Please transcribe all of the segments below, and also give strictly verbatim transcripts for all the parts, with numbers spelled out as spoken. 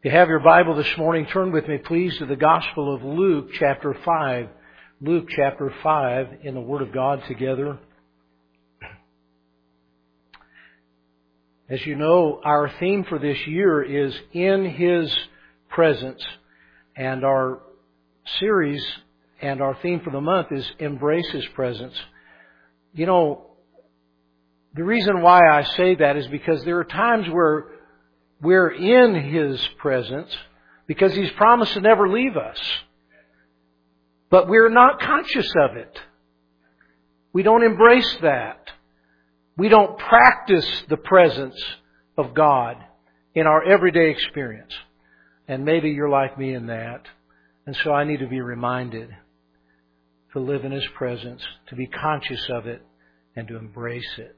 If you have your Bible this morning, turn with me please to the Gospel of Luke chapter five. Luke chapter five in the Word of God together. As you know, our theme for this year is In His Presence. And our series and our theme for the month is Embrace His Presence. You know, the reason why I say that is because there are times where we're in His presence because He's promised to never leave us. But we're not conscious of it. We don't embrace that. We don't practice the presence of God in our everyday experience. And maybe you're like me in that. And so I need to be reminded to live in His presence, to be conscious of it, and to embrace it.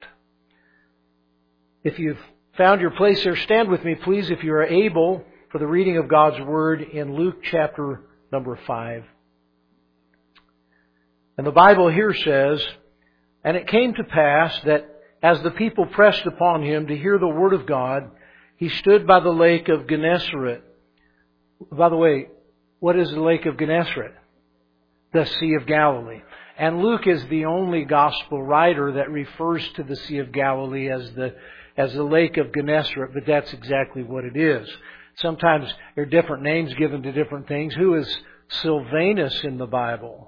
If you've found your place there, stand with me, please, if you are able, for the reading of God's Word in Luke chapter number five. And the Bible here says, "And it came to pass that as the people pressed upon Him to hear the Word of God, He stood by the lake of Gennesaret." By the way, what is the lake of Gennesaret? The Sea of Galilee. And Luke is the only gospel writer that refers to the Sea of Galilee as the as the lake of Gennesaret, but that's exactly what it is. Sometimes there are different names given to different things. Who is Silvanus in the Bible?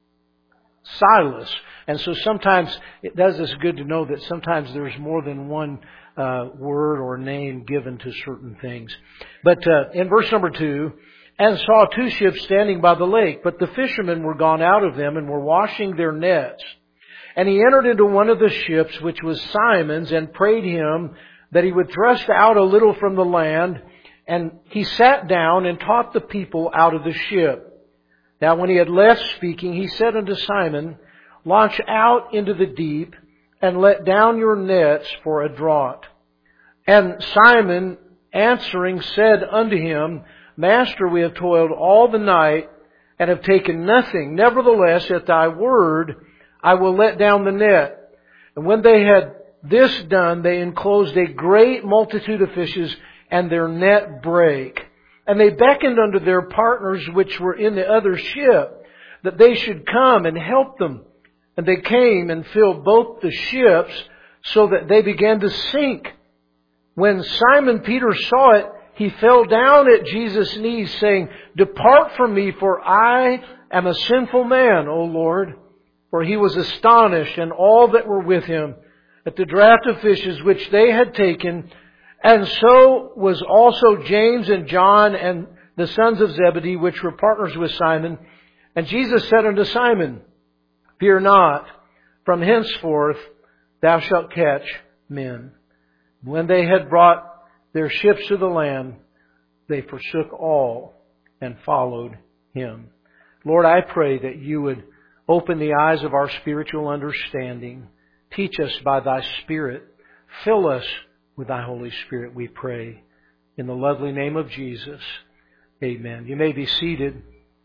Silas. And so sometimes it does us good to know that sometimes there's more than one uh, word or name given to certain things. But uh, in verse number two, "And saw two ships standing by the lake, but the fishermen were gone out of them and were washing their nets. And he entered into one of the ships, which was Simon's, and prayed him that he would thrust out a little from the land. And he sat down and taught the people out of the ship. Now when he had left speaking, he said unto Simon, Launch out into the deep, and let down your nets for a draught. And Simon answering said unto him, Master, we have toiled all the night, and have taken nothing. Nevertheless, at thy word, I will let down the net. And when they had this done, they enclosed a great multitude of fishes, and their net brake. And they beckoned unto their partners which were in the other ship, that they should come and help them. And they came and filled both the ships, so that they began to sink. When Simon Peter saw it, he fell down at Jesus' knees, saying, Depart from me, for I am a sinful man, O Lord. For he was astonished, and all that were with him, at the draught of fishes which they had taken. And so was also James and John and the sons of Zebedee, which were partners with Simon. And Jesus said unto Simon, Fear not, from henceforth thou shalt catch men. When they had brought their ships to the land, they forsook all and followed Him." Lord, I pray that You would open the eyes of our spiritual understanding. Teach us by Thy Spirit. Fill us with Thy Holy Spirit, we pray. In the lovely name of Jesus. Amen. You may be seated.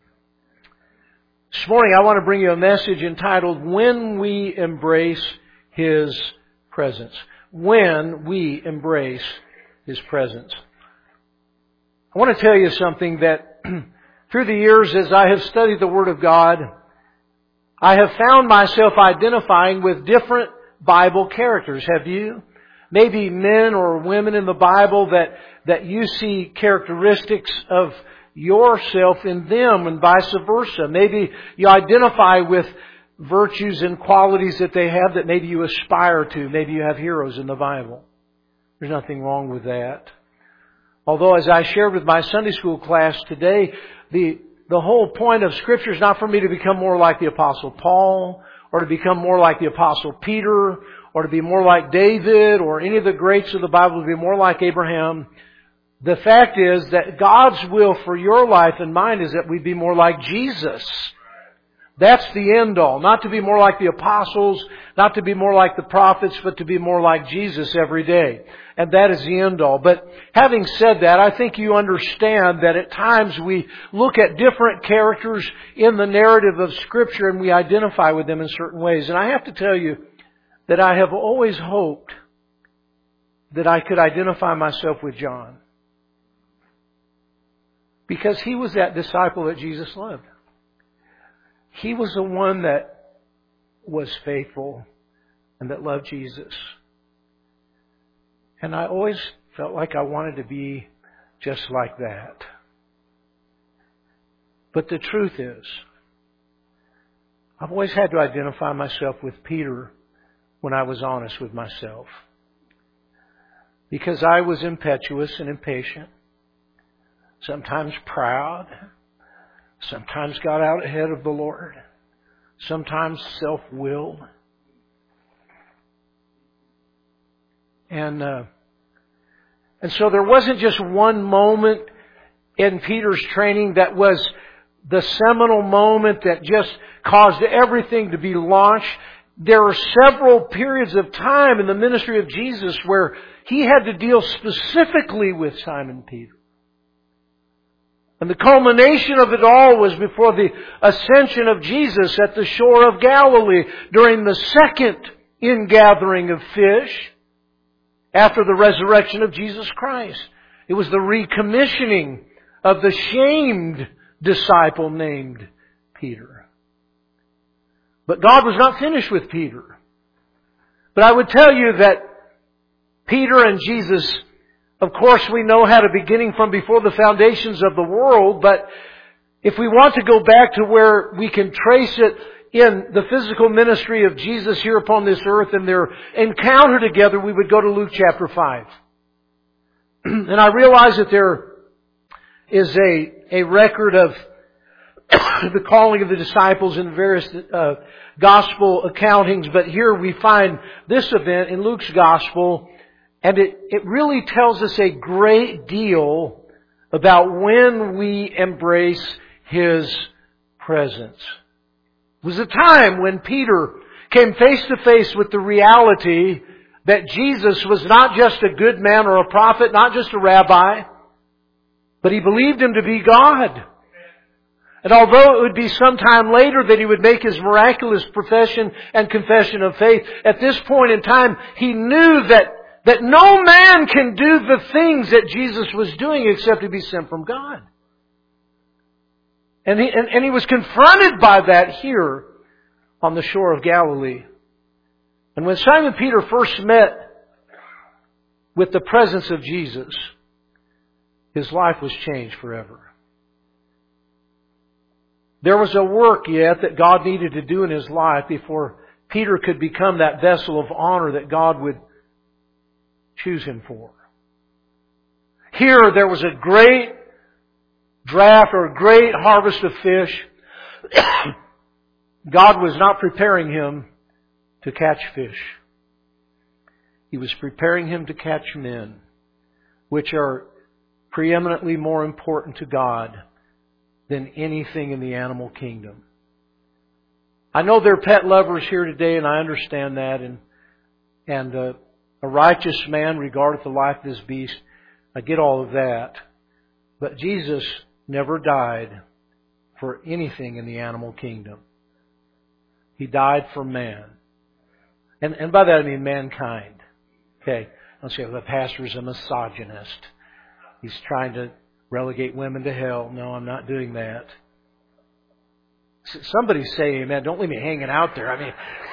This morning I want to bring you a message entitled, When We Embrace His Presence. When we embrace His presence. I want to tell you something that through the years as I have studied the Word of God, I have found myself identifying with different Bible characters. Have you? Maybe men or women in the Bible that, that you see characteristics of yourself in them and vice versa. Maybe you identify with virtues and qualities that they have that maybe you aspire to. Maybe you have heroes in the Bible. There's nothing wrong with that. Although, as I shared with my Sunday school class today, the the whole point of Scripture is not for me to become more like the Apostle Paul, or to become more like the Apostle Peter, or to be more like David, or any of the greats of the Bible, to be more like Abraham. The fact is that God's will for your life and mine is that we be more like Jesus. That's the end all. Not to be more like the apostles, not to be more like the prophets, but to be more like Jesus every day. And that is the end all. But having said that, I think you understand that at times we look at different characters in the narrative of Scripture and we identify with them in certain ways. And I have to tell you that I have always hoped that I could identify myself with John. Because he was that disciple that Jesus loved. He was the one that was faithful and that loved Jesus. And I always felt like I wanted to be just like that. But the truth is, I've always had to identify myself with Peter when I was honest with myself. Because I was impetuous and impatient. Sometimes proud. Sometimes got out ahead of the Lord. Sometimes self-willed. And, uh, and so there wasn't just one moment in Peter's training that was the seminal moment that just caused everything to be launched. There are several periods of time in the ministry of Jesus where He had to deal specifically with Simon Peter. And the culmination of it all was before the ascension of Jesus at the shore of Galilee during the second ingathering of fish after the resurrection of Jesus Christ. It was the recommissioning of the shamed disciple named Peter. But God was not finished with Peter. But I would tell you that Peter and Jesus, of course, we know had a beginning from before the foundations of the world, but if we want to go back to where we can trace it in the physical ministry of Jesus here upon this earth and their encounter together, we would go to Luke chapter five. And I realize that there is a, a record of the calling of the disciples in various uh, gospel accountings, but here we find this event in Luke's gospel. And it, it really tells us a great deal about when we embrace His presence. It was a time when Peter came face to face with the reality that Jesus was not just a good man or a prophet, not just a rabbi, but he believed Him to be God. And although it would be some time later that he would make his miraculous profession and confession of faith, at this point in time, he knew that That no man can do the things that Jesus was doing except to be sent from God. And he, and, and he was confronted by that here on the shore of Galilee. And when Simon Peter first met with the presence of Jesus, his life was changed forever. There was a work yet that God needed to do in his life before Peter could become that vessel of honor that God would choose him for. Here there was a great draft or a great harvest of fish. God was not preparing him to catch fish. He was preparing him to catch men, which are preeminently more important to God than anything in the animal kingdom. I know there are pet lovers here today, and I understand that, and and uh, a righteous man regardeth the life of his beast. I get all of that. But Jesus never died for anything in the animal kingdom. He died for man. And and by that I mean mankind. Okay. Don't say, well, the pastor's a misogynist. He's trying to relegate women to hell. No, I'm not doing that. Somebody say amen. Don't leave me hanging out there. I mean,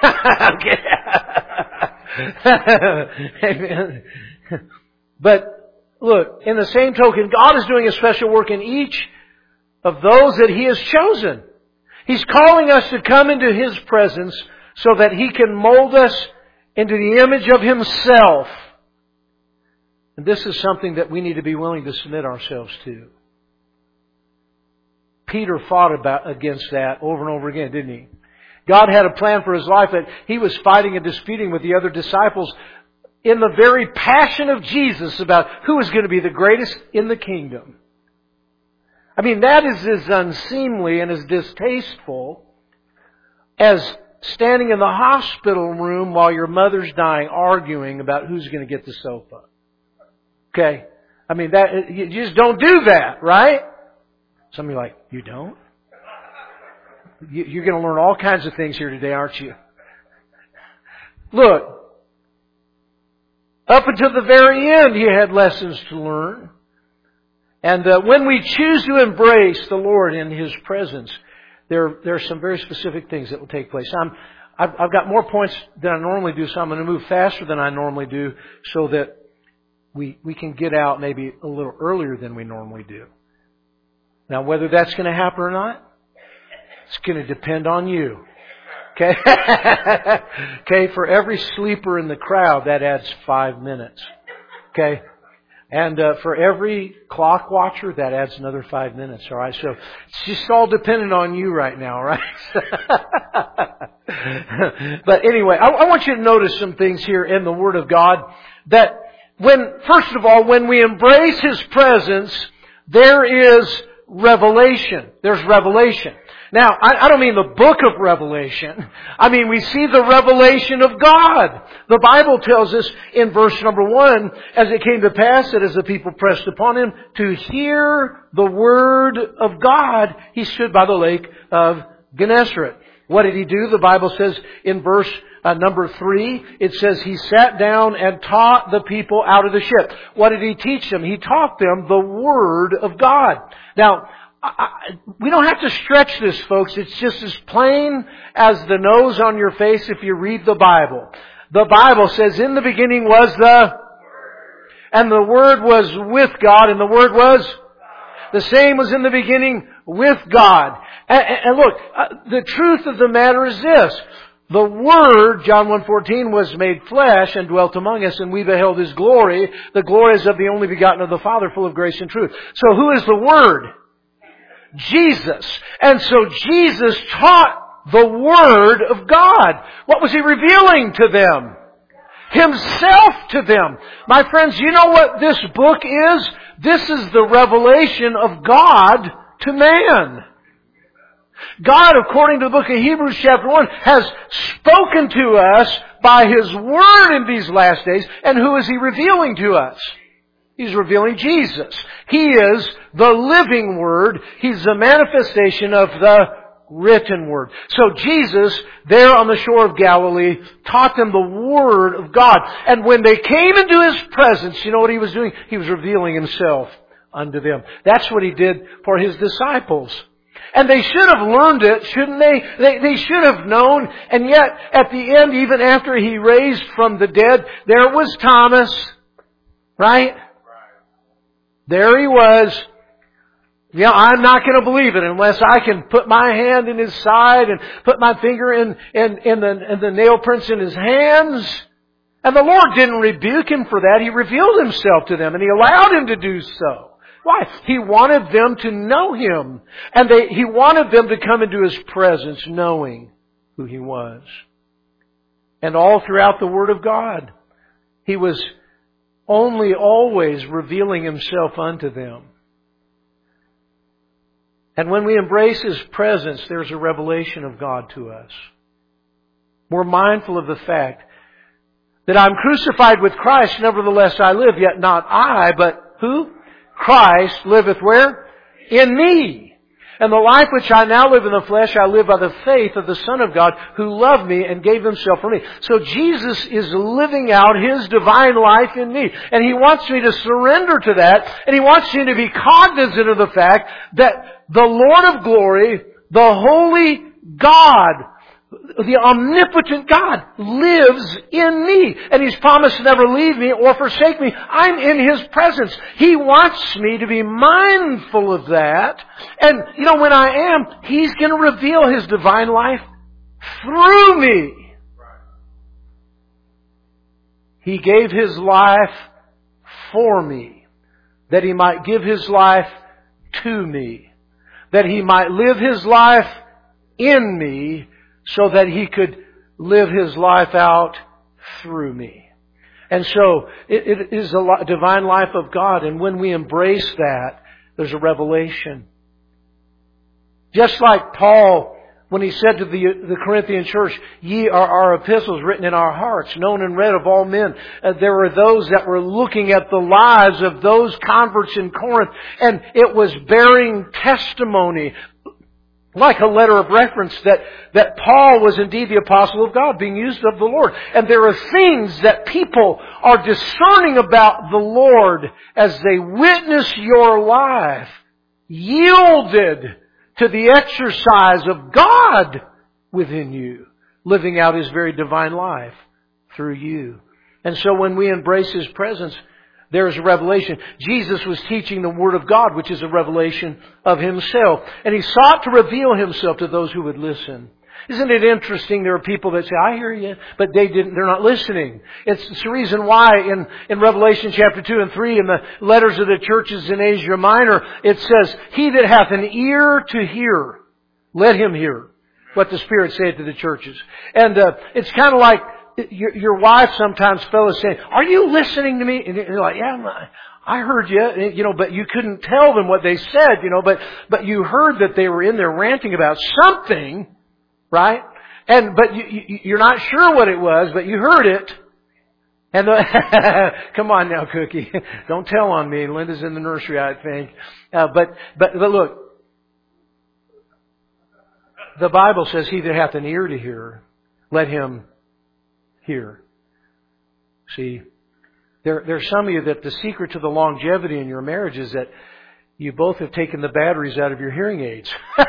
amen. But look, in the same token, God is doing a special work in each of those that He has chosen. He's calling us to come into His presence so that He can mold us into the image of Himself. And this is something that we need to be willing to submit ourselves to. Peter fought about against that over and over again, didn't he? God had a plan for his life, that he was fighting and disputing with the other disciples in the very passion of Jesus about who is going to be the greatest in the kingdom. I mean, that is as unseemly and as distasteful as standing in the hospital room while your mother's dying arguing about who's going to get the sofa. Okay? I mean, that you just don't do that, right? Some of you are like, you don't? You're going to learn all kinds of things here today, aren't you? Look, up until the very end, he had lessons to learn. And uh, when we choose to embrace the Lord in His presence, there, there are some very specific things that will take place. I'm, I've, I've got more points than I normally do, so I'm going to move faster than I normally do so that we, we can get out maybe a little earlier than we normally do. Now, whether that's going to happen or not, it's going to depend on you. Okay? Okay, for every sleeper in the crowd, that adds five minutes. Okay? And uh, for every clock watcher, that adds another five minutes. All right? So it's just all dependent on you right now, right? But anyway, I, I want you to notice some things here in the Word of God. That when, first of all, when we embrace His presence, there is revelation. There's revelation. Now, I, I don't mean the book of Revelation. I mean, we see the revelation of God. The Bible tells us in verse number one, as it came to pass that as the people pressed upon Him to hear the word of God, He stood by the lake of Gennesaret. What did He do? The Bible says in verse uh, number three, it says He sat down and taught the people out of the ship. What did He teach them? He taught them the word of God. Now, I, we don't have to stretch this, folks. It's just as plain as the nose on your face if you read the Bible. The Bible says, in the beginning was the... And the Word was with God, and the Word was... The same was in the beginning with God. And, and look, uh, the truth of the matter is this. The Word, John one fourteen, was made flesh and dwelt among us, and we beheld His glory. The glory is of the only begotten of the Father, full of grace and truth. So who is the Word? Jesus. And so Jesus taught the Word of God. What was He revealing to them? Himself to them. My friends, you know what this book is? This is the revelation of God to man. God, according to the book of Hebrews chapter one, has spoken to us by His Word in these last days. And who is He revealing to us? He's revealing Jesus. He is the living Word. He's the manifestation of the written Word. So Jesus, there on the shore of Galilee, taught them the Word of God. And when they came into His presence, you know what He was doing? He was revealing Himself unto them. That's what He did for His disciples. And they should have learned it, shouldn't they? They, they should have known. And yet, at the end, even after He raised from the dead, there was Thomas. Right? There he was. Yeah, I'm not going to believe it unless I can put my hand in His side and put my finger in, in, in, the, in the nail prints in His hands. And the Lord didn't rebuke him for that. He revealed Himself to them and He allowed him to do so. Why? He wanted them to know Him. And they, He wanted them to come into His presence knowing who He was. And all throughout the Word of God, He was only always revealing Himself unto them. And when we embrace His presence, there's a revelation of God to us. We're mindful of the fact that I'm crucified with Christ, nevertheless I live, yet not I, but who? Christ liveth where? In me. And the life which I now live in the flesh, I live by the faith of the Son of God who loved me and gave Himself for me. So Jesus is living out His divine life in me. And He wants me to surrender to that. And He wants me to be cognizant of the fact that the Lord of glory, the holy God, the omnipotent God lives in me. And He's promised to never leave me or forsake me. I'm in His presence. He wants me to be mindful of that. And, you know, when I am, He's going to reveal His divine life through me. He gave His life for me, that He might give His life to me, that He might live His life in me, so that He could live His life out through me. And so, it, it is a divine life of God. And when we embrace that, there's a revelation. Just like Paul, when he said to the, the Corinthian church, ye are our epistles written in our hearts, known and read of all men. Uh, there were those that were looking at the lives of those converts in Corinth, and it was bearing testimony. like a letter of reference that, that Paul was indeed the apostle of God, being used of the Lord. And there are things that people are discerning about the Lord as they witness your life yielded to the exercise of God within you, living out His very divine life through you. And so when we embrace His presence, there is a revelation. Jesus was teaching the Word of God, which is a revelation of Himself. And He sought to reveal Himself to those who would listen. Isn't it interesting? There are people that say, I hear you, but they didn't, they're not listening. It's, it's the reason why in, in Revelation chapter two and three, in the letters of the churches in Asia Minor, it says, He that hath an ear to hear, let him hear what the Spirit saith to the churches. And uh, it's kind of like, Your, your wife sometimes, fellas, saying, are you listening to me? And you're like, yeah, I heard you, you know, but you couldn't tell them what they said, you know, but, but you heard that they were in there ranting about something, right? And, but you, you, you're not sure what it was, but you heard it. And the, come on now, Cookie. Don't tell on me. Linda's in the nursery, I think. Uh, but, but, but look, the Bible says, he that hath an ear to hear, let him hear. See, there, there's some of you that the secret to the longevity in your marriage is that you both have taken the batteries out of your hearing aids.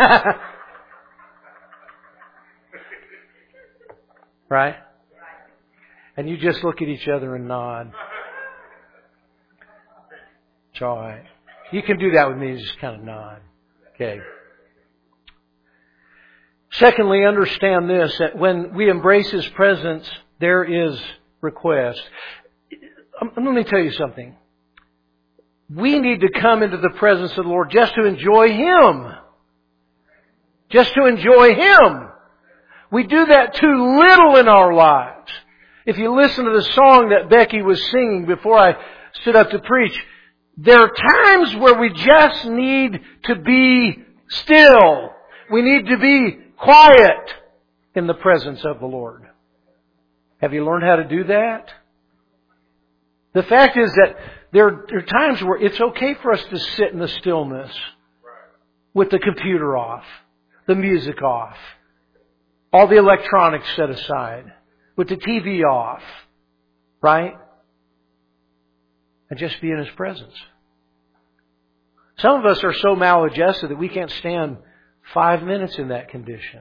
Right? And you just look at each other and nod. It's all right. You can do that with me, just kind of nod. Okay. Secondly, understand this, that when we embrace His presence, there is request. Let me tell you something. We need to come into the presence of the Lord just to enjoy Him. Just to enjoy Him. We do that too little in our lives. If you listen to the song that Becky was singing before I stood up to preach, there are times where we just need to be still. We need to be quiet in the presence of the Lord. Have you learned how to do that? The fact is that there are times where it's okay for us to sit in the stillness with the computer off, the music off, all the electronics set aside, with the T V off, right? And just be in His presence. Some of us are so maladjusted that we can't stand five minutes in that condition.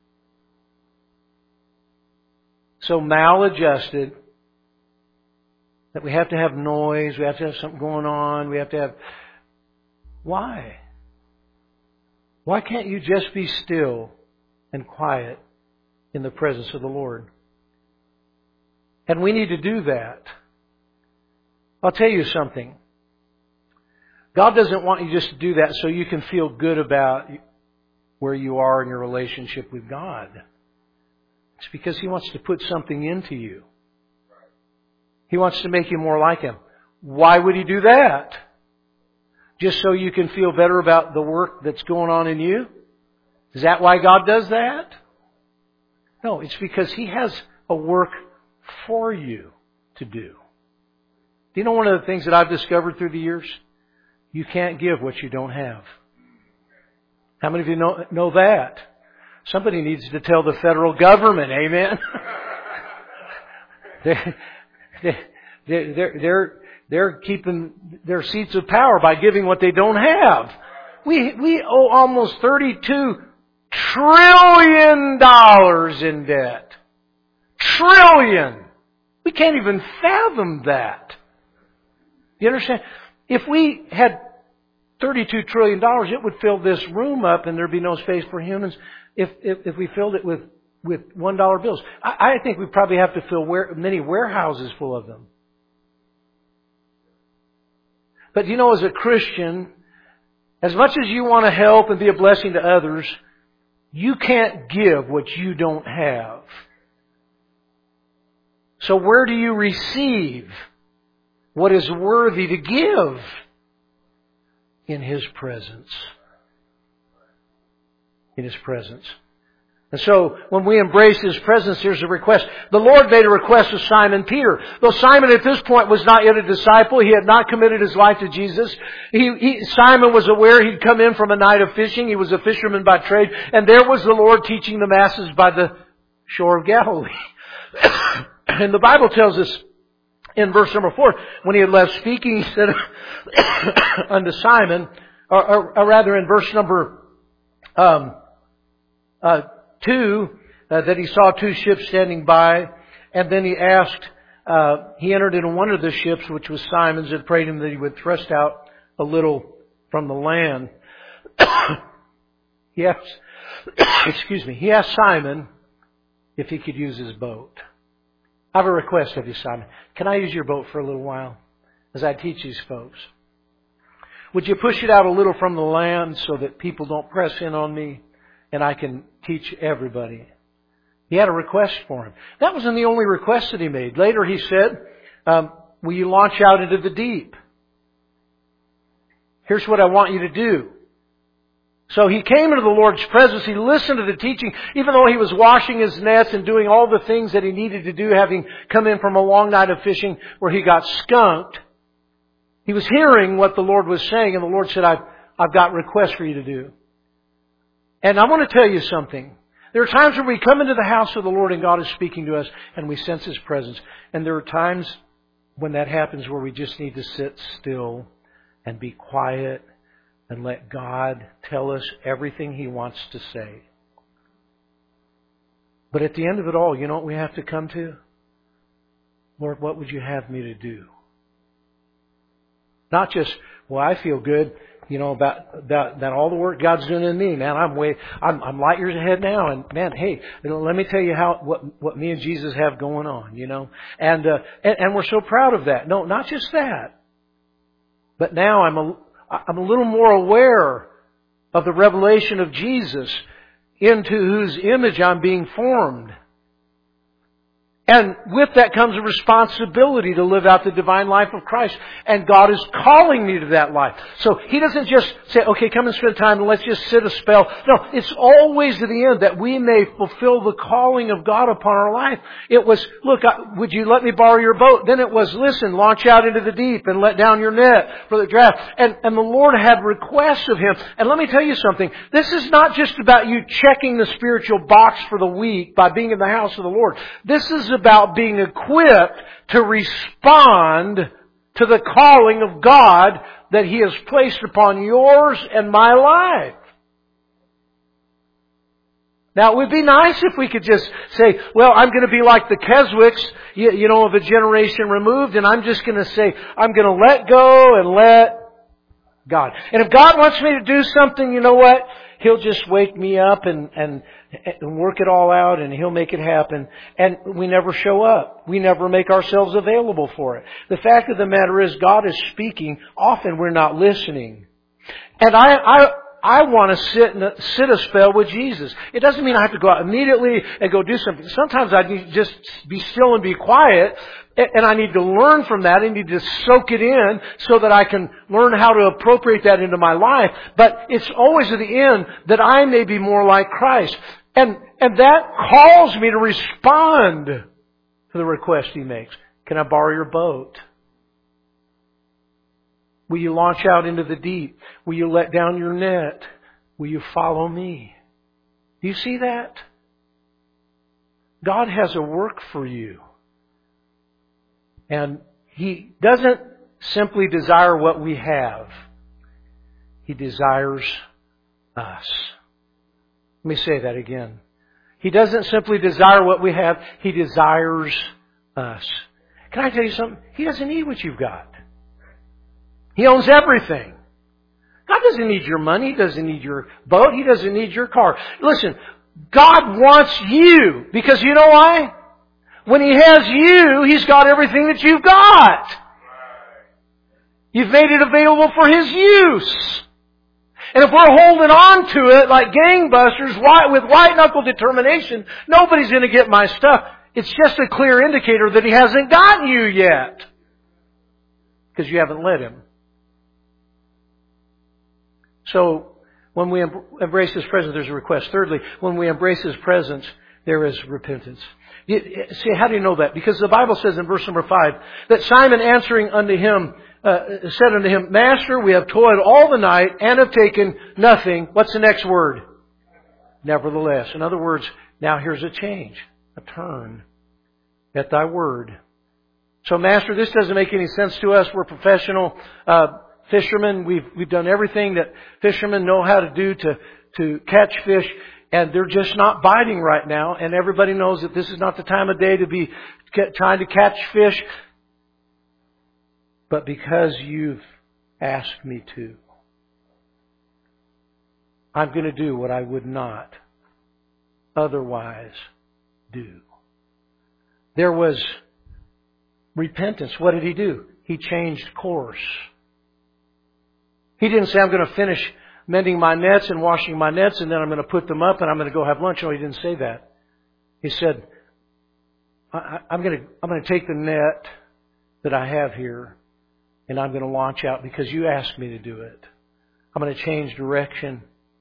So maladjusted that we have to have noise, we have to have something going on, we have to have... Why? Why can't you just be still and quiet in the presence of the Lord? And we need to do that. I'll tell you something. God doesn't want you just to do that so you can feel good about where you are in your relationship with God. It's because He wants to put something into you. He wants to make you more like Him. Why would He do that? Just so you can feel better about the work that's going on in you? Is that why God does that? No, it's because He has a work for you to do. Do you know one of the things that I've discovered through the years? You can't give what you don't have. How many of you know, know that? Somebody needs to tell the federal government, amen? they, they, they're, they're, they're keeping their seats of power by giving what they don't have. We, we owe almost thirty-two trillion dollars in debt. Trillion! We can't even fathom that. You understand? If we had thirty-two trillion dollars, it would fill this room up and there'd be no space for humans if, if, if we filled it with, with one dollar bills. I, I think we probably have to fill ware, many warehouses full of them. But you know, as a Christian, as much as you want to help and be a blessing to others, you can't give what you don't have. So where do you receive what is worthy to give? In His presence. In His presence. And so, when we embrace His presence, here's a request. The Lord made a request of Simon Peter. Though Simon at this point was not yet a disciple, he had not committed his life to Jesus. He, he, Simon was aware he'd come in from a night of fishing. He was a fisherman by trade. And there was the Lord teaching the masses by the shore of Galilee. And the Bible tells us in verse number four, when he had left speaking, he said unto Simon, or, or, or rather in verse number um, uh, two, uh, that he saw two ships standing by, and then he asked, uh, he entered into one of the ships, which was Simon's, and prayed him that he would thrust out a little from the land. He asked, excuse me, he asked Simon if he could use his boat. I have a request of you, Simon. Can I use your boat for a little while as I teach these folks? Would you push it out a little from the land so that people don't press in on me and I can teach everybody? He had a request for him. That wasn't the only request that he made. Later he said, um, will you launch out into the deep? Here's what I want you to do. So he came into the Lord's presence. He listened to the teaching, even though he was washing his nets and doing all the things that he needed to do, having come in from a long night of fishing where he got skunked. He was hearing what the Lord was saying, and the Lord said, I've, I've got requests for you to do. And I want to tell you something. There are times when we come into the house of the Lord and God is speaking to us and we sense His presence. And there are times when that happens where we just need to sit still and be quiet and let God tell us everything He wants to say. But at the end of it all, you know what we have to come to? Lord, what would you have me to do? Not just, well, I feel good, you know, about, about, about all the work God's doing in me. Man, I'm way, I'm, I'm light years ahead now. And man, hey, let me tell you how, what, what me and Jesus have going on, you know. And, uh, and, and we're so proud of that. No, not just that. But now I'm a, I'm a little more aware of the revelation of Jesus into whose image I'm being formed. And with that comes a responsibility to live out the divine life of Christ. And God is calling me to that life. So He doesn't just say, okay, come and spend time and let's just sit a spell. No, it's always to the end that we may fulfill the calling of God upon our life. It was, look, would you let me borrow your boat? Then it was, listen, launch out into the deep and let down your net for the draft. And, and the Lord had requests of Him. And let me tell you something. This is not just about you checking the spiritual box for the week by being in the house of the Lord. This is about being equipped to respond to the calling of God that He has placed upon yours and my life. Now, it would be nice if we could just say, well, I'm going to be like the Keswicks, you, you know, of a generation removed, and I'm just going to say, I'm going to let go and let God. And if God wants me to do something, you know what? He'll just wake me up and, and, and work it all out, and He'll make it happen. And we never show up. We never make ourselves available for it. The fact of the matter is, God is speaking. Often we're not listening. And I, I, I want to sit and sit a spell with Jesus. It doesn't mean I have to go out immediately and go do something. Sometimes I need to just be still and be quiet. And I need to learn from that. I need to soak it in so that I can learn how to appropriate that into my life. But it's always at the end that I may be more like Christ. And, and that calls me to respond to the request He makes. Can I borrow your boat? Will you launch out into the deep? Will you let down your net? Will you follow me? Do you see that? God has a work for you. And He doesn't simply desire what we have. He desires us. Let me say that again. He doesn't simply desire what we have. He desires us. Can I tell you something? He doesn't need what you've got. He owns everything. God doesn't need your money. He doesn't need your boat. He doesn't need your car. Listen, God wants you. Because you know why? When He has you, He's got everything that you've got. You've made it available for His use. And if we're holding on to it like gangbusters with white-knuckle determination, nobody's going to get my stuff. It's just a clear indicator that He hasn't gotten you yet. Because you haven't let Him. So, When we embrace His presence, there's a request. Thirdly, when we embrace His presence, there is repentance. You, see, how do you know that? Because the Bible says in verse number five that Simon answering unto him uh, said unto him, Master, we have toiled all the night and have taken nothing. What's the next word? Nevertheless. In other words, now here's a change, a turn at Thy word. So, Master, this doesn't make any sense to us. We're professional uh, fishermen. We've we've done everything that fishermen know how to do to to catch fish. And they're just not biting right now. And everybody knows that this is not the time of day to be trying to catch fish. But because you've asked me to, I'm going to do what I would not otherwise do. There was repentance. What did he do? He changed course. He didn't say, I'm going to finish mending my nets and washing my nets, and then I'm going to put them up and I'm going to go have lunch. No, he didn't say that. He said, I, I'm going to I'm going to take the net that I have here and I'm going to launch out because you asked me to do it. I'm going to change direction.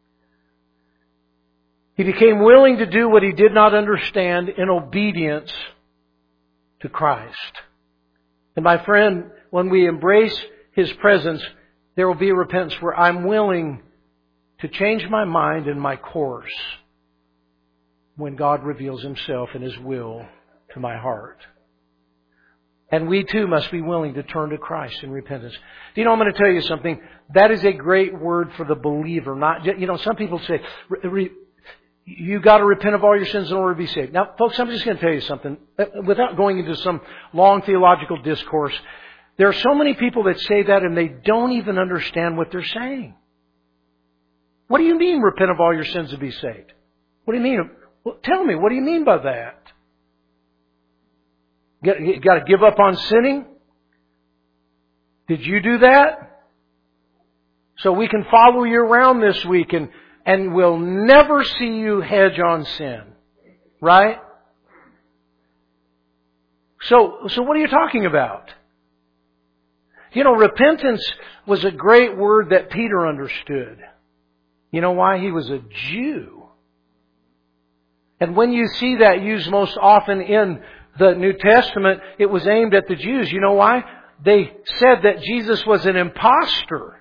He became willing to do what he did not understand in obedience to Christ. And my friend, when we embrace His presence, there will be a repentance where I'm willing to change my mind and my course when God reveals Himself and His will to my heart. And we too must be willing to turn to Christ in repentance. Do you know, I'm going to tell you something. That is a great word for the believer. Not, you know, some people say, you got to repent of all your sins in order to be saved. Now, folks, I'm just going to tell you something. Without going into some long theological discourse, there are so many people that say that and they don't even understand what they're saying. What do you mean, repent of all your sins to be saved? What do you mean? Well, tell me, what do you mean by that? You got to give up on sinning? Did you do that? So we can follow you around this week and, and we'll never see you hedge on sin. Right? So, so what are you talking about? You know, repentance was a great word that Peter understood. You know why? He was a Jew. And when you see that used most often in the New Testament, it was aimed at the Jews. You know why? They said that Jesus was an imposter.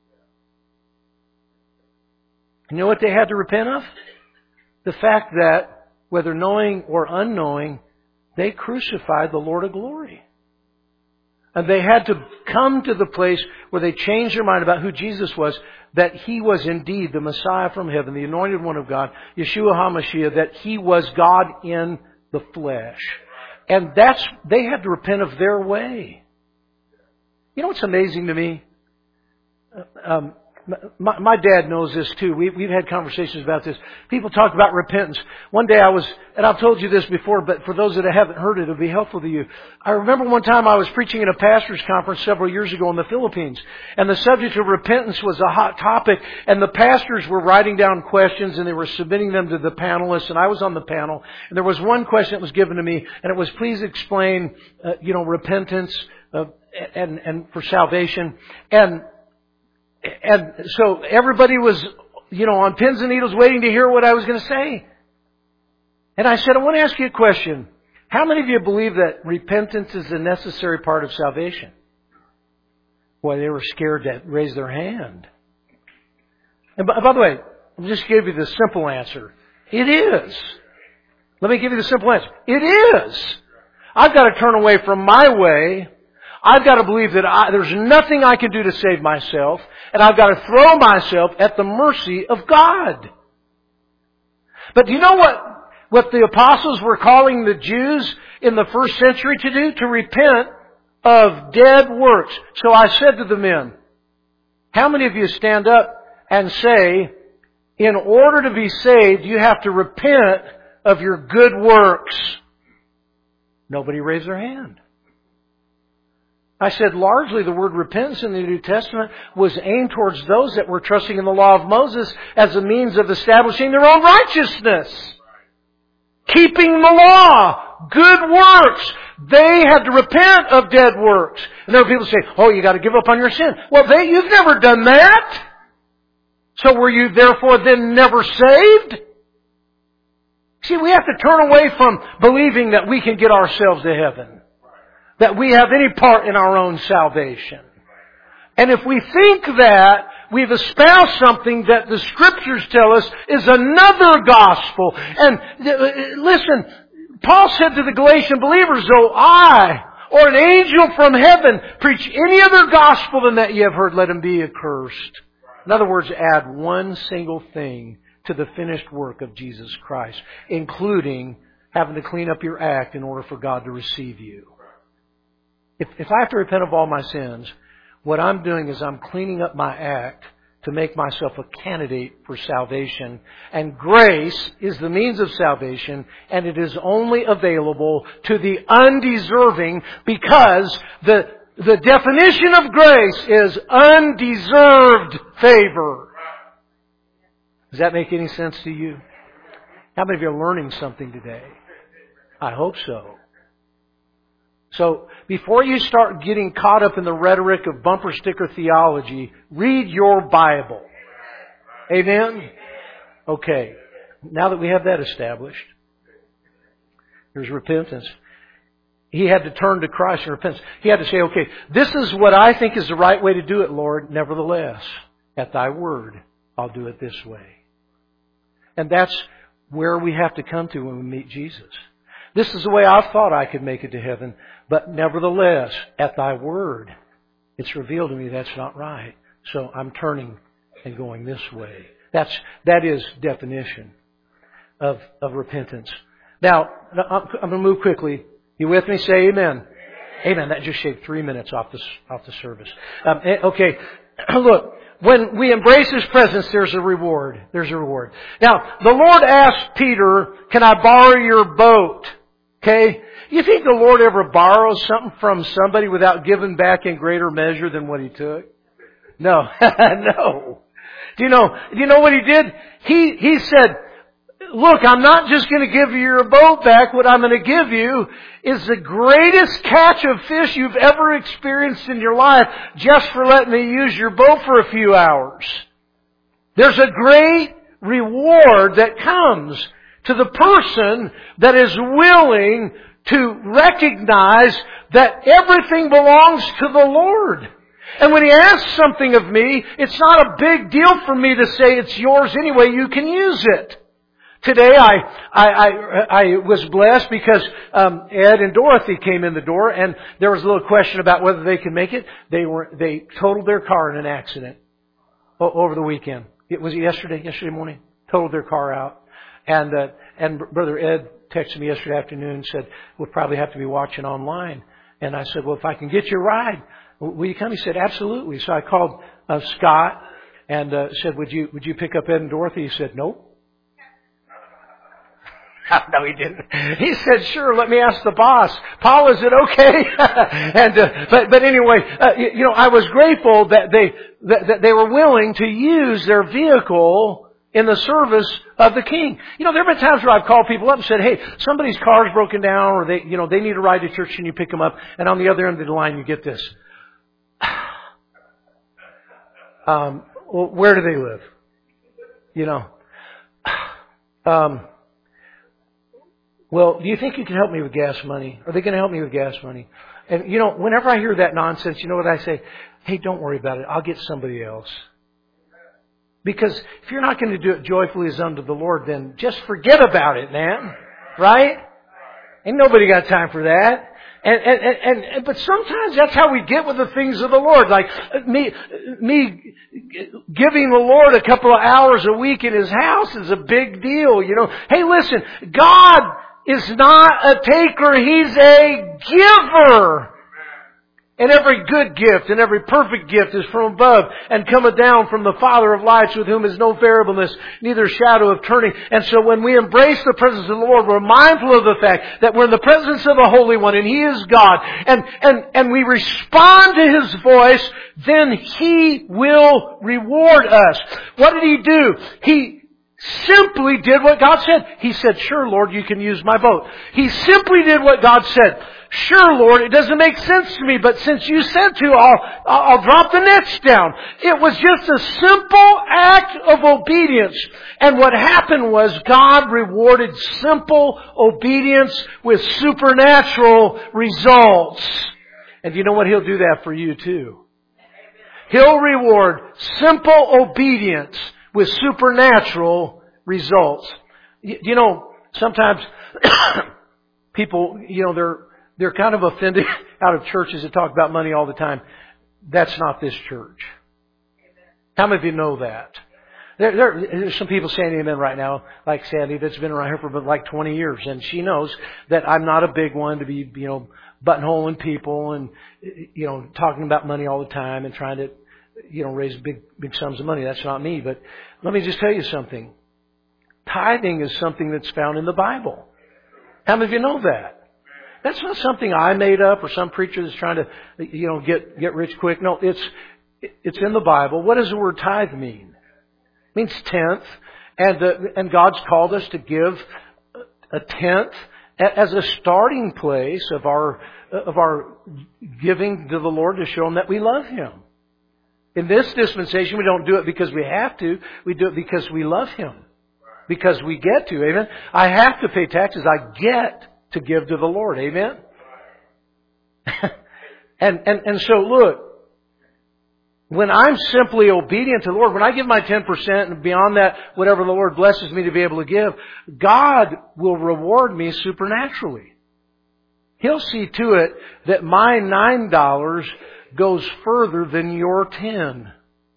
You know what they had to repent of? The fact that, whether knowing or unknowing, they crucified the Lord of glory. And they had to come to the place where they changed their mind about who Jesus was, that He was indeed the Messiah from heaven, the anointed one of God, Yeshua HaMashiach, that He was God in the flesh. And that's, they had to repent of their way. You know what's amazing to me? Um, My, my dad knows this too. We, we've had conversations about this. People talk about repentance. One day I was, and I've told you this before, but for those that haven't heard it, it'll be helpful to you. I remember one time I was preaching at a pastor's conference several years ago in the Philippines, and the subject of repentance was a hot topic, and the pastors were writing down questions and they were submitting them to the panelists, and I was on the panel, and there was one question that was given to me, and it was, please explain, uh, you know, repentance uh, and, and for salvation. And And so everybody was, you know, on pins and needles waiting to hear what I was going to say. And I said, I want to ask you a question. How many of you believe that repentance is a necessary part of salvation? Boy, they were scared to raise their hand. And by, by the way, I'll just give you the simple answer. It is. Let me give you the simple answer. It is. I've got to turn away from my way. I've got to believe that I, there's nothing I can do to save myself, and I've got to throw myself at the mercy of God. But do you know what, what the apostles were calling the Jews in the first century to do? To repent of dead works. So I said to the men, how many of you stand up and say, in order to be saved, you have to repent of your good works? Nobody raised their hand. I said largely the word repentance in the New Testament was aimed towards those that were trusting in the law of Moses as a means of establishing their own righteousness. Keeping the law. Good works. They had to repent of dead works. And there were people who say, oh, you got to give up on your sin. Well, they, you've never done that. So were you therefore then never saved? See, we have to turn away from believing that we can get ourselves to heaven. That we have any part in our own salvation. And if we think that, we've espoused something that the Scriptures tell us is another gospel. And listen, Paul said to the Galatian believers, though I or an angel from heaven preach any other gospel than that ye have heard, let him be accursed. In other words, add one single thing to the finished work of Jesus Christ, including having to clean up your act in order for God to receive you. If, if I have to repent of all my sins, what I'm doing is I'm cleaning up my act to make myself a candidate for salvation. And grace is the means of salvation, and it is only available to the undeserving, because the, the definition of grace is undeserved favor. Does that make any sense to you? How many of you are learning something today? I hope so. So, before you start getting caught up in the rhetoric of bumper sticker theology, read your Bible. Amen? Okay. Now that we have that established, here's repentance. He had to turn to Christ and repent. He had to say, okay, this is what I think is the right way to do it, Lord. Nevertheless, at Thy word, I'll do it this way. And that's where we have to come to when we meet Jesus. This is the way I thought I could make it to heaven. But nevertheless, at Thy word, it's revealed to me that's not right. So I'm turning and going this way. That's, that is definition of, of repentance. Now, I'm going to move quickly. You with me? Say amen. Amen. That just shaved three minutes off the, off the service. Um, okay. Look. When we embrace His presence, there's a reward. There's a reward. Now, the Lord asked Peter, can I borrow your boat? Okay? You think the Lord ever borrows something from somebody without giving back in greater measure than what He took? No. No. Do you know, do you know what He did? He, He said, look, I'm not just going to give you your boat back. What I'm going to give you is the greatest catch of fish you've ever experienced in your life, just for letting me use your boat for a few hours. There's a great reward that comes to the person that is willing to recognize that everything belongs to the Lord. And when He asks something of me, it's not a big deal for me to say it's yours anyway, you can use it. Today I, I, I, I was blessed because um, Ed and Dorothy came in the door, and there was a little question about whether they could make it. They were they totaled their car in an accident over the weekend. It was yesterday, yesterday morning. Totaled their car out, and uh, and Brother Ed texted me yesterday afternoon and said we'll probably have to be watching online. And I said, well, if I can get you a ride, will you come? He said, absolutely. So I called uh, Scott and uh, said, would you would you pick up Ed and Dorothy? He said, nope. No, he didn't. He said, sure, let me ask the boss. Paul, is it okay? and uh, but but anyway, uh, you, you know, I was grateful that they that, that they were willing to use their vehicle in the service of the King. You know, there have been times where I've called people up and said, hey, somebody's car's broken down, or they, you know, they need a ride to church, and you pick them up, and on the other end of the line, you get this. um, well, where do they live? You know. Um. Well, do you think you can help me with gas money? Are they going to help me with gas money? And, you know, whenever I hear that nonsense, you know what I say? Hey, don't worry about it. I'll get somebody else. Because if you're not going to do it joyfully as unto the Lord, then just forget about it, man. Right? Ain't nobody got time for that. And, and, and, and, but sometimes that's how we get with the things of the Lord. Like me, me giving the Lord a couple of hours a week in His house is a big deal. You know, hey, listen, God is not a taker. He's a giver. And every good gift and every perfect gift is from above and cometh down from the Father of lights, with whom is no variableness, neither shadow of turning. And so when we embrace the presence of the Lord, we're mindful of the fact that we're in the presence of the Holy One, and He is God. And, and, and we respond to His voice, then He will reward us. What did He do? He simply did what God said. He said, sure, Lord, you can use my boat. He simply did what God said. Sure, Lord, it doesn't make sense to me, but since you said to, I'll, I'll drop the nets down. It was just a simple act of obedience. And what happened was God rewarded simple obedience with supernatural results. And you know what? He'll do that for you too. He'll reward simple obedience with supernatural results. You, you know, sometimes people, you know, they're they're kind of offended out of churches that talk about money all the time. That's not this church. How many of you know that? There, there, there's some people saying amen right now, like Sandy, that's been around here for like twenty years, and she knows that I'm not a big one to be, you know, buttonholing people and, you know, talking about money all the time and trying to, you know, raise big, big sums of money. That's not me. But let me just tell you something. Tithing is something that's found in the Bible. How many of you know that? That's not something I made up or some preacher that's trying to, you know, get, get rich quick. No, it's, it's in the Bible. What does the word tithe mean? It means tenth. And, the, and God's called us to give a tenth as a starting place of our, of our giving to the Lord to show Him that we love Him. In this dispensation, we don't do it because we have to. We do it because we love Him. Because we get to. Amen. I have to pay taxes. I get to give to the Lord. Amen. and, and, and so look, when I'm simply obedient to the Lord, when I give my ten percent and beyond that, whatever the Lord blesses me to be able to give, God will reward me supernaturally. He'll see to it that my nine dollars goes further than your ten.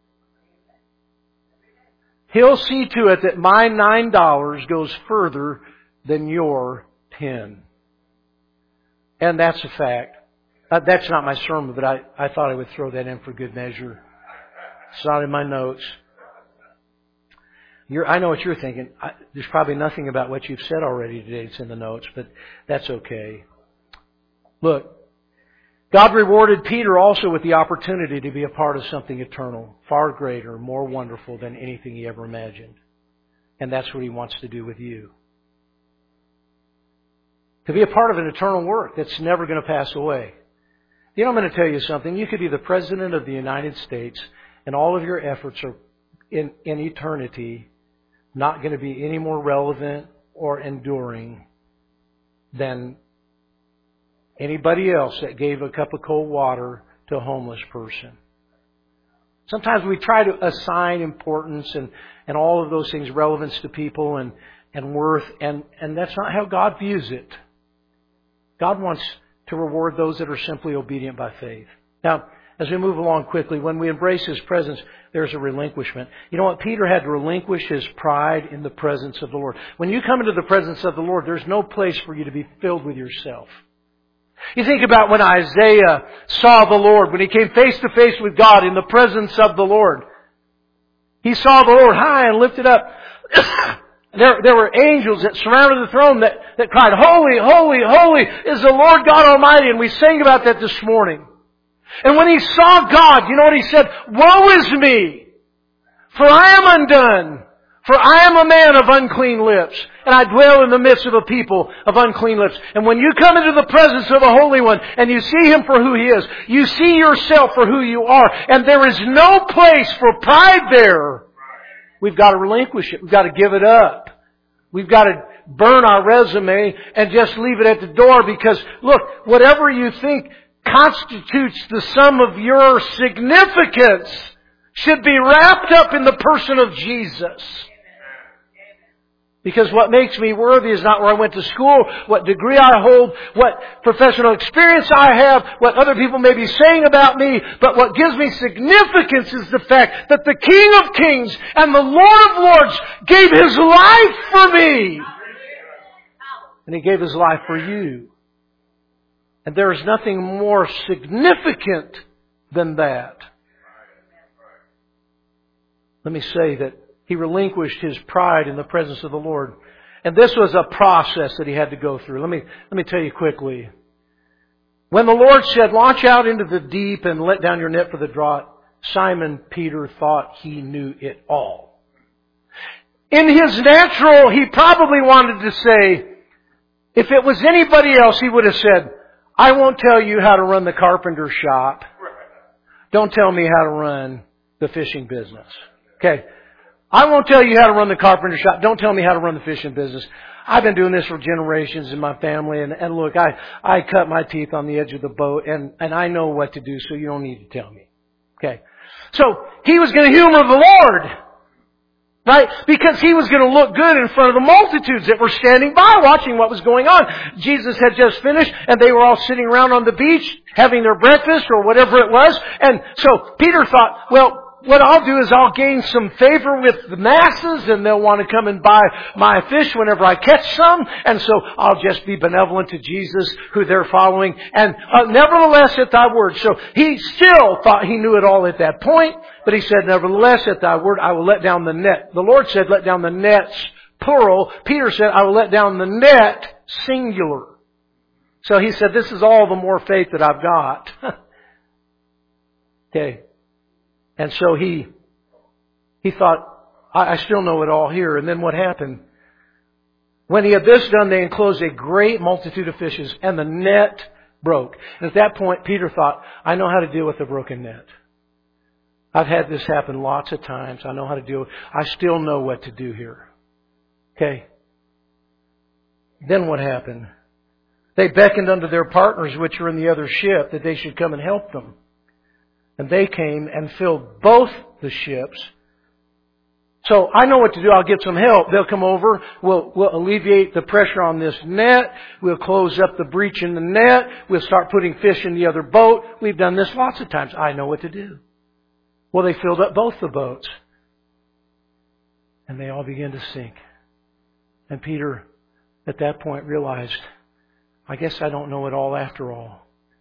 He'll see to it that my nine dollars goes further than your ten. And that's a fact. Uh, that's not my sermon, but I, I thought I would throw that in for good measure. It's not in my notes. You're, I know what you're thinking. I, there's probably nothing about what you've said already today that's in the notes, but that's okay. Look, God rewarded Peter also with the opportunity to be a part of something eternal, far greater, more wonderful than anything he ever imagined. And that's what He wants to do with you. To be a part of an eternal work that's never going to pass away. You know, I'm going to tell you something. You could be the President of the United States and all of your efforts are in, in eternity not going to be any more relevant or enduring than anybody else that gave a cup of cold water to a homeless person. Sometimes we try to assign importance and, and all of those things, relevance to people and, and worth, and, and that's not how God views it. God wants to reward those that are simply obedient by faith. Now, as we move along quickly, when we embrace His presence, there's a relinquishment. You know what? Peter had to relinquish his pride in the presence of the Lord. When you come into the presence of the Lord, there's no place for you to be filled with yourself. You think about when Isaiah saw the Lord, when he came face to face with God in the presence of the Lord. He saw the Lord high and lifted up. There, there were angels that surrounded the throne that, that cried, "Holy, holy, holy is the Lord God Almighty." And we sang about that this morning. And when he saw God, you know what he said? "Woe is me, for I am undone. For I am a man of unclean lips, and I dwell in the midst of a people of unclean lips." And when you come into the presence of a Holy One, and you see Him for who He is, you see yourself for who you are. And there is no place for pride there. We've got to relinquish it. We've got to give it up. We've got to burn our resume and just leave it at the door because, look, whatever you think constitutes the sum of your significance should be wrapped up in the person of Jesus. Because what makes me worthy is not where I went to school, what degree I hold, what professional experience I have, what other people may be saying about me, but what gives me significance is the fact that the King of Kings and the Lord of Lords gave His life for me. And He gave His life for you. And there is nothing more significant than that. Let me say that he relinquished his pride in the presence of the Lord. And this was a process that he had to go through. Let me, let me tell you quickly. When the Lord said, "Launch out into the deep and let down your net for the draught," Simon Peter thought he knew it all. In his natural, he probably wanted to say, if it was anybody else, he would have said, I won't tell you how to run the carpenter shop. Don't tell me how to run the fishing business. Okay. I won't tell you how to run the carpenter shop. Don't tell me how to run the fishing business. I've been doing this for generations in my family, and, and look, I, I cut my teeth on the edge of the boat, and, and I know what to do, so you don't need to tell me. Okay. So, he was going to humor the Lord. Right? Because he was going to look good in front of the multitudes that were standing by watching what was going on. Jesus had just finished, and they were all sitting around on the beach having their breakfast or whatever it was. And so Peter thought, well, what I'll do is I'll gain some favor with the masses, and they'll want to come and buy my fish whenever I catch some. And so I'll just be benevolent to Jesus, who they're following. And uh, nevertheless, at thy word. So he still thought he knew it all at that point. But he said, nevertheless, at thy word, I will let down the net. The Lord said, let down the nets, plural. Peter said, I will let down the net, singular. So he said, this is all the more faith that I've got. Okay. And so he, he thought, I, I still know it all here. And then what happened? When he had this done, they enclosed a great multitude of fishes, and the net broke. And at that point, Peter thought, I know how to deal with a broken net. I've had this happen lots of times. I know how to deal with it. I still know what to do here. Okay. Then what happened? They beckoned unto their partners which were in the other ship that they should come and help them. And they came and filled both the ships. So I know what to do. I'll get some help. They'll come over. We'll, we'll alleviate the pressure on this net. We'll close up the breach in the net. We'll start putting fish in the other boat. We've done this lots of times. I know what to do. Well, they filled up both the boats. And they all began to sink. And Peter, at that point, realized, I guess I don't know it all after all.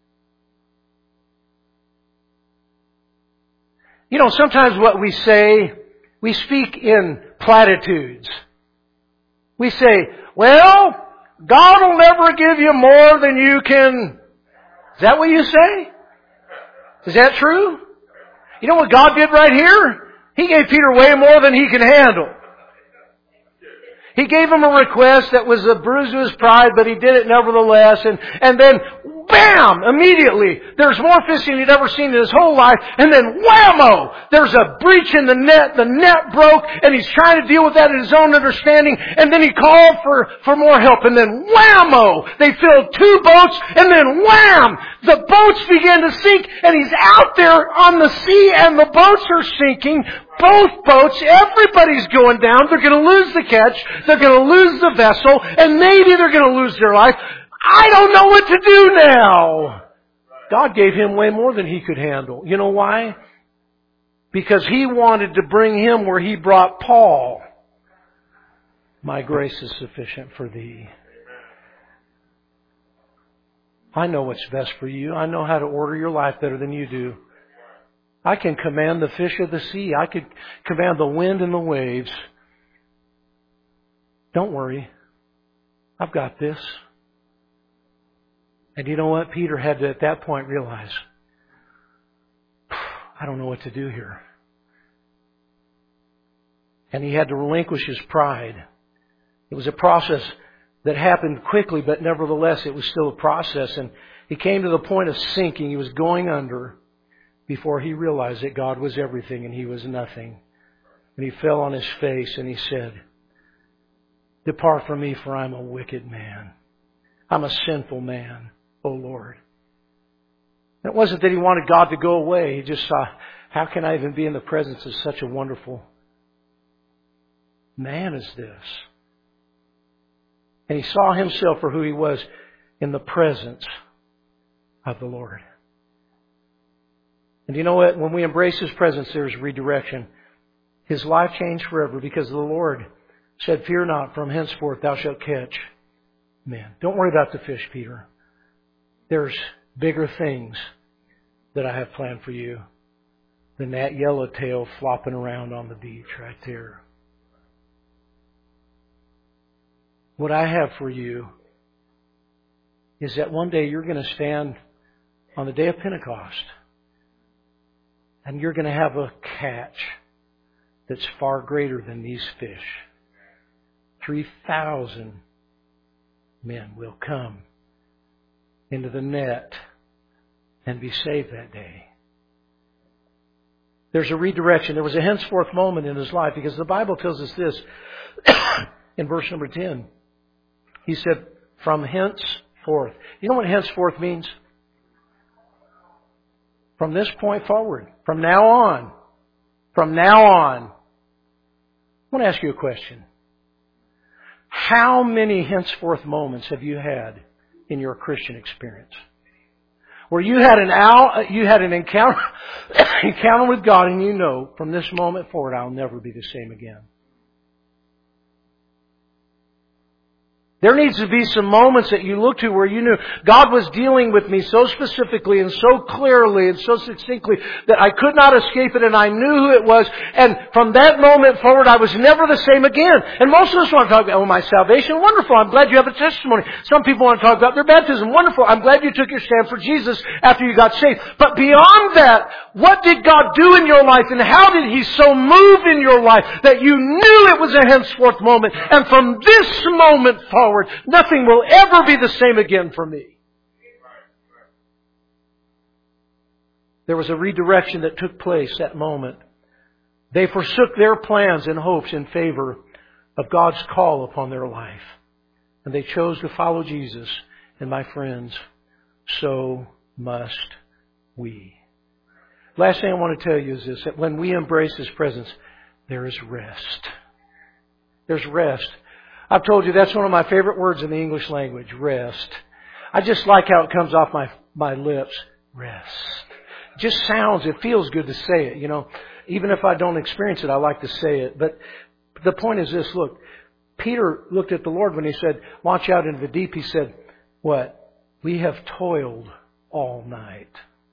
You know, sometimes what we say, we speak in platitudes. We say, well, God will never give you more than you can. Is that what you say? Is that true? You know what God did right here? He gave Peter way more than he could handle. He gave him a request that was a bruise to his pride, but he did it nevertheless. And, and then, bam! Immediately, there's more fish than he'd ever seen in his whole life. And then, whammo! There's a breach in the net. The net broke, and he's trying to deal with that in his own understanding. And then he called for, for more help. And then, whammo! They filled two boats, and then, wham! The boats began to sink, and he's out there on the sea, and the boats are sinking. Both boats, everybody's going down. They're going to lose the catch. They're going to lose the vessel. And maybe they're going to lose their life. I don't know what to do now. God gave him way more than he could handle. You know why? Because he wanted to bring him where he brought Paul. My grace is sufficient for thee. I know what's best for you. I know how to order your life better than you do. I can command the fish of the sea. I could command the wind and the waves. Don't worry. I've got this. And you know what? Peter had to, at that point, realize, I don't know what to do here. And he had to relinquish his pride. It was a process that happened quickly, but nevertheless, it was still a process. And he came to the point of sinking. He was going under before he realized that God was everything and he was nothing. And he fell on his face and he said, depart from me, for I'm a wicked man. I'm a sinful man, O Lord. And it wasn't that he wanted God to go away. He just saw, how can I even be in the presence of such a wonderful man as this? And he saw himself for who he was in the presence of the Lord. And you know what? When we embrace His presence, there's redirection. His life changed forever because the Lord said, fear not, from henceforth thou shalt catch men. Don't worry about the fish, Peter. There's bigger things that I have planned for you than that yellowtail flopping around on the beach right there. What I have for you is that one day you're going to stand on the day of Pentecost and you're going to have a catch that's far greater than these fish. Three thousand men will come into the net and be saved that day. There's a redirection. There was a henceforth moment in his life, because the Bible tells us this in verse number ten. He said, from henceforth. You know what henceforth means? From this point forward. From now on. From now on. I want to ask you a question. How many henceforth moments have you had in your Christian experience where you had an hour, you had an encounter, encounter with God, and you know from this moment forward I'll never be the same again? There needs to be some moments that you look to where you knew God was dealing with me so specifically and so clearly and so succinctly that I could not escape it, and I knew who it was. And from that moment forward, I was never the same again. And most of us want to talk about, oh, my salvation, wonderful. I'm glad you have a testimony. Some people want to talk about their baptism, wonderful. I'm glad you took your stand for Jesus after you got saved. But beyond that, what did God do in your life, and how did He so move in your life that you knew it was a henceforth moment? And from this moment forward, nothing will ever be the same again for me. There was a redirection that took place that moment. They forsook their plans and hopes in favor of God's call upon their life. And they chose to follow Jesus. And my friends, so must we. Last thing I want to tell you is this, that when we embrace His presence, there is rest. There's rest. I've told you that's one of my favorite words in the English language, rest. I just like how it comes off my, my lips, rest. It just sounds, it feels good to say it, you know. Even if I don't experience it, I like to say it. But the point is this, look, Peter looked at the Lord when He said, launch out into the deep. He said, what? We have toiled all night.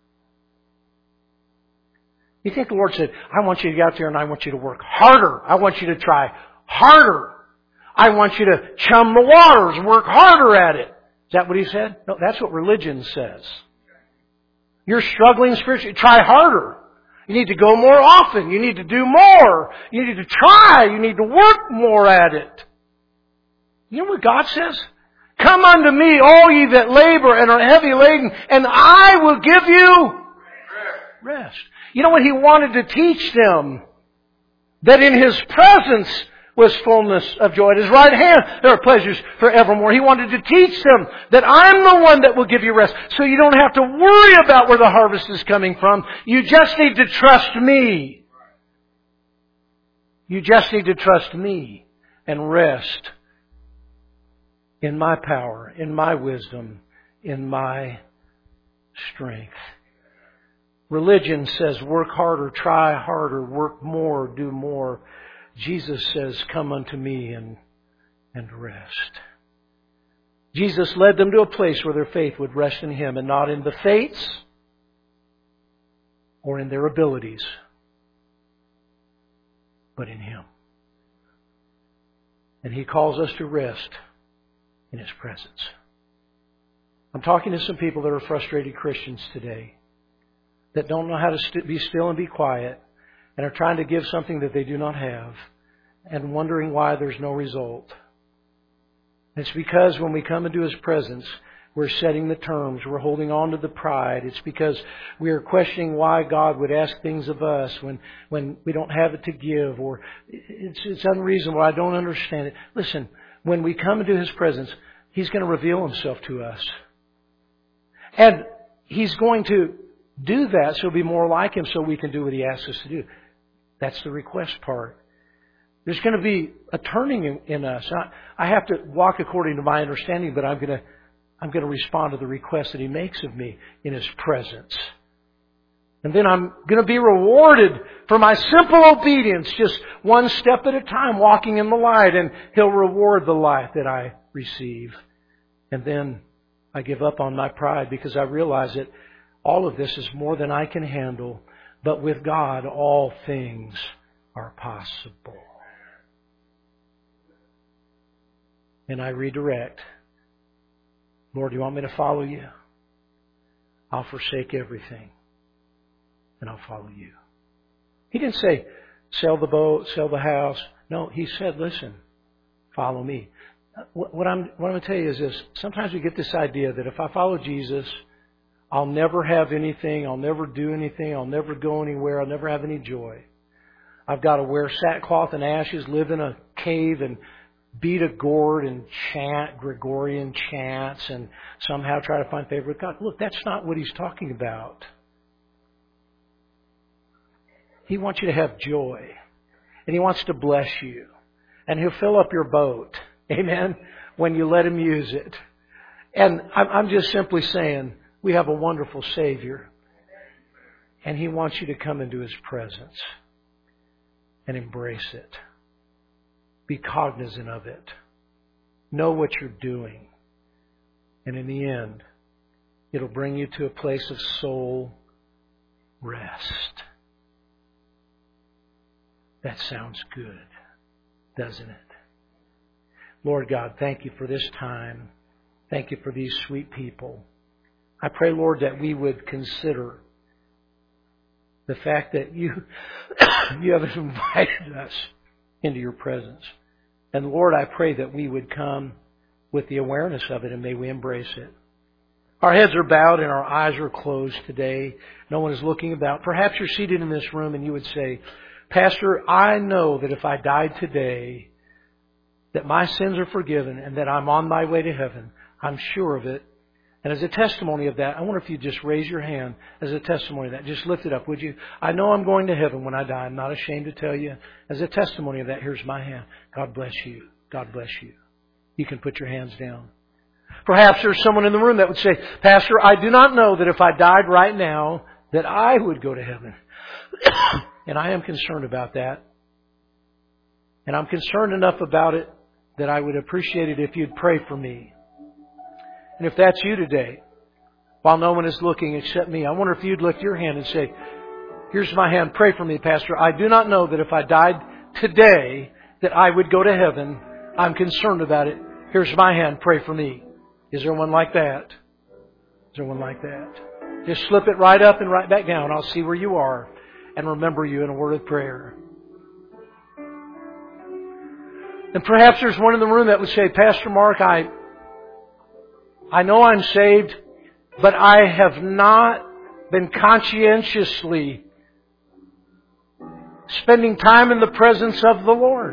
You think the Lord said, I want you to get out there and I want you to work harder. I want you to try harder. I want you to chum the waters, work harder at it. Is that what He said? No, that's what religion says. You're struggling spiritually. Try harder. You need to go more often. You need to do more. You need to try. You need to work more at it. You know what God says? Come unto me, all ye that labor and are heavy laden, and I will give you rest. You know what He wanted to teach them? That in His presence was fullness of joy. At His right hand there are pleasures forevermore. He wanted to teach them that I'm the one that will give you rest. So you don't have to worry about where the harvest is coming from. You just need to trust me. You just need to trust me and rest in my power, in my wisdom, in my strength. Religion says work harder, try harder, work more, do more. Jesus says, come unto me and, and rest. Jesus led them to a place where their faith would rest in Him and not in the fates or in their abilities, but in Him. And He calls us to rest in His presence. I'm talking to some people that are frustrated Christians today that don't know how to st- be still and be quiet, and are trying to give something that they do not have and wondering why there's no result. It's because when we come into His presence, we're setting the terms. We're holding on to the pride. It's because we are questioning why God would ask things of us when, when we don't have it to give, or it's, it's unreasonable. I don't understand it. Listen, when we come into His presence, He's going to reveal Himself to us. And He's going to do that so we'll be more like Him so we can do what He asks us to do. That's the request part. There's going to be a turning in, in us. I, I have to walk according to my understanding, but I'm going to I'm going to respond to the request that He makes of me in His presence. And then I'm going to be rewarded for my simple obedience, just one step at a time, walking in the light, and He'll reward the light that I receive. And then I give up on my pride because I realize that all of this is more than I can handle, but with God all things are possible. And I redirect. Lord, do you want me to follow you? I'll forsake everything and I'll follow you. He didn't say, sell the boat, sell the house. No, He said, listen, follow me. What I'm, what I'm going to tell you is this. Sometimes we get this idea that if I follow Jesus, I'll never have anything, I'll never do anything, I'll never go anywhere, I'll never have any joy. I've got to wear sackcloth and ashes, live in a cave and beat a gourd and chant Gregorian chants and somehow try to find favor with God. Look, that's not what He's talking about. He wants you to have joy. And He wants to bless you. And He'll fill up your boat. Amen? When you let Him use it. And I'm just simply saying, we have a wonderful Savior. And He wants you to come into His presence and embrace it. Be cognizant of it. Know what you're doing. And in the end, it'll bring you to a place of soul rest. That sounds good, doesn't it? Lord God, thank You for this time. Thank You for these sweet people. I pray, Lord, that we would consider the fact that You, you have invited us into Your presence. And Lord, I pray that we would come with the awareness of it, and may we embrace it. Our heads are bowed and our eyes are closed today. No one is looking about. Perhaps you're seated in this room and you would say, Pastor, I know that if I died today, that my sins are forgiven and that I'm on my way to heaven. I'm sure of it. And as a testimony of that, I wonder if you'd just raise your hand as a testimony of that. Just lift it up, would you? I know I'm going to heaven when I die. I'm not ashamed to tell you. As a testimony of that, here's my hand. God bless you. God bless you. You can put your hands down. Perhaps there's someone in the room that would say, Pastor, I do not know that if I died right now, that I would go to heaven. And I am concerned about that. And I'm concerned enough about it that I would appreciate it if you'd pray for me. And if that's you today, while no one is looking except me, I wonder if you'd lift your hand and say, here's my hand, pray for me, Pastor. I do not know that if I died today that I would go to heaven. I'm concerned about it. Here's my hand, pray for me. Is there one like that? Is there one like that? Just slip it right up and right back down. I'll see where you are and remember you in a word of prayer. And perhaps there's one in the room that would say, Pastor Mark, I I know I'm saved, but I have not been conscientiously spending time in the presence of the Lord.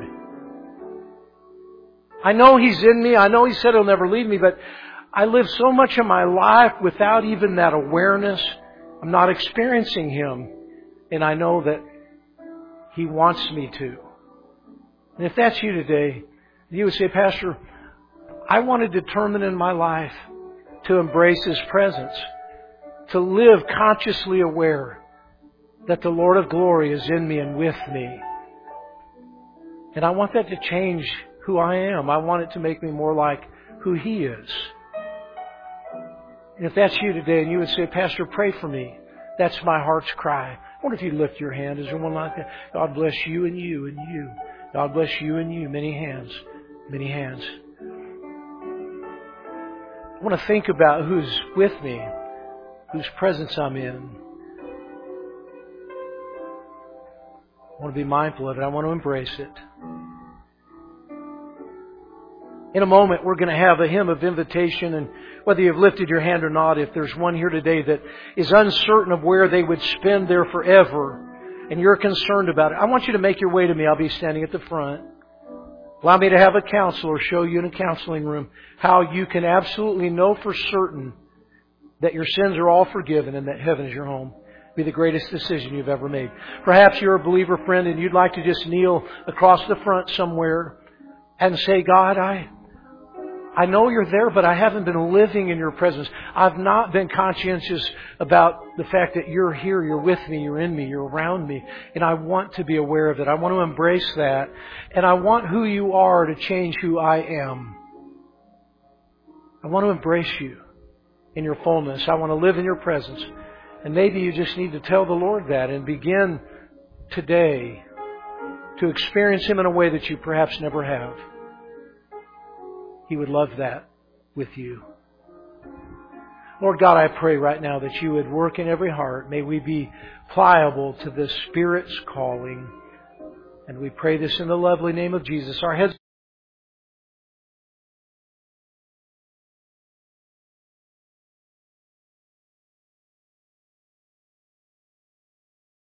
I know He's in me. I know He said He'll never leave me, but I live so much of my life without even that awareness. I'm not experiencing Him, and I know that He wants me to. And if that's you today, you would say, Pastor, I want to determine in my life to embrace His presence, to live consciously aware that the Lord of glory is in me and with me. And I want that to change who I am. I want it to make me more like who He is. And if that's you today and you would say, Pastor, pray for me. That's my heart's cry. I wonder if you'd lift your hand. Is there one like that? God bless you and you and you. God bless you and you. Many hands. Many hands. I want to think about who's with me, whose presence I'm in. I want to be mindful of it. I want to embrace it. In a moment, we're going to have a hymn of invitation, and whether you've lifted your hand or not, if there's one here today that is uncertain of where they would spend their forever, and you're concerned about it, I want you to make your way to me. I'll be standing at the front. Allow me to have a counselor show you in a counseling room how you can absolutely know for certain that your sins are all forgiven and that heaven is your home. Be the greatest decision you've ever made. Perhaps you're a believer friend and you'd like to just kneel across the front somewhere and say, God, I I know You're there, but I haven't been living in Your presence. I've not been conscientious about the fact that You're here, You're with me, You're in me, You're around me. And I want to be aware of it. I want to embrace that. And I want who You are to change who I am. I want to embrace You in Your fullness. I want to live in Your presence. And maybe you just need to tell the Lord that and begin today to experience Him in a way that you perhaps never have. He would love that with you. Lord God, I pray right now that You would work in every heart. May we be pliable to the Spirit's calling. And we pray this in the lovely name of Jesus. Our heads